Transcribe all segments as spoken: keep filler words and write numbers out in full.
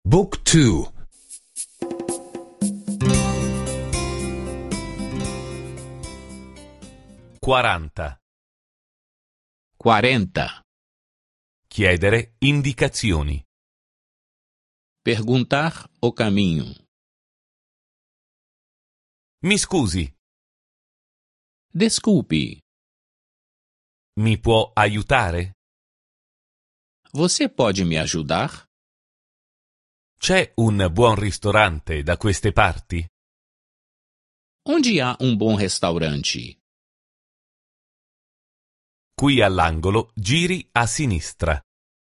Book two. quaranta. quarenta. Chiedere indicazioni. Perguntar o caminho. Mi scusi, Desculpe, mi può aiutare? você pode me ajudar? C'è un buon ristorante da queste parti? Onde há um bom restaurante? Qui all'angolo giri a sinistra.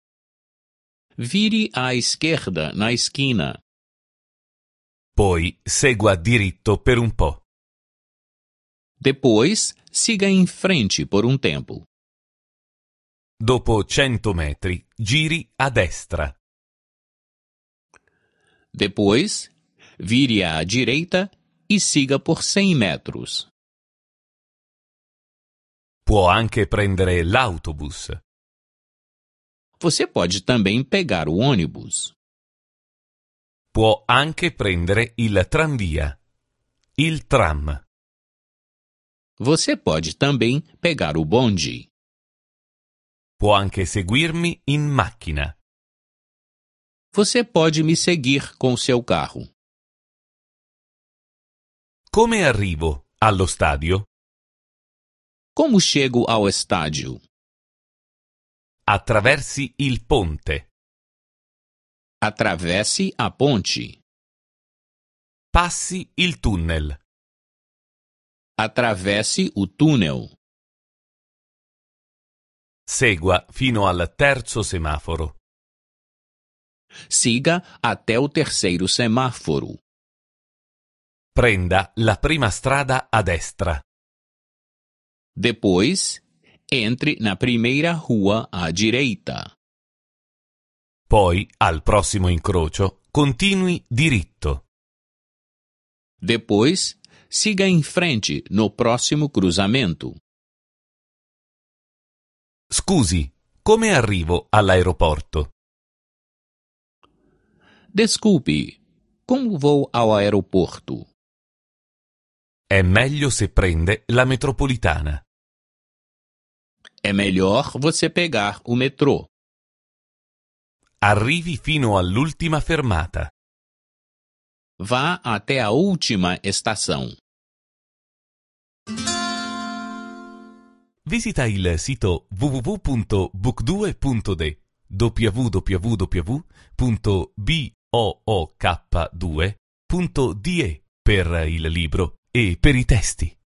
Vire à esquerda na esquina. Poi segua diritto per un po'. Depois, siga em frente por um tempo. Dopo cento metri giri a destra. Depois, vire à direita e siga por cem metros. Può anche prendere l'autobus. Você pode também pegar o ônibus. Può anche prendere il tranvia. Il tram. Você pode também pegar o bonde. Può anche seguirmi in macchina. Você pode me seguir com seu carro. Come arrivo allo stadio? Como chego ao estádio? Attraversi il ponte. Atravesse a ponte. Passi il tunnel. Atravesse o túnel. Segua fino al terzo semaforo. Siga até o terceiro semáforo. Prenda la prima strada a destra. Depois, entre na primeira rua à direita. Poi, al prossimo incrocio, continui diritto. Depois, siga em frente no próximo cruzamento. Scusi, come arrivo all'aeroporto? Desculpe, como vou ao aeroporto? È meglio se prende la metropolitana. É melhor você pegar o metrô. Arrivi fino all'ultima fermata. Vá até a última estação. Visita il sito w w w punto book due punto d w w w punto book due punto d e per il libro e per i testi.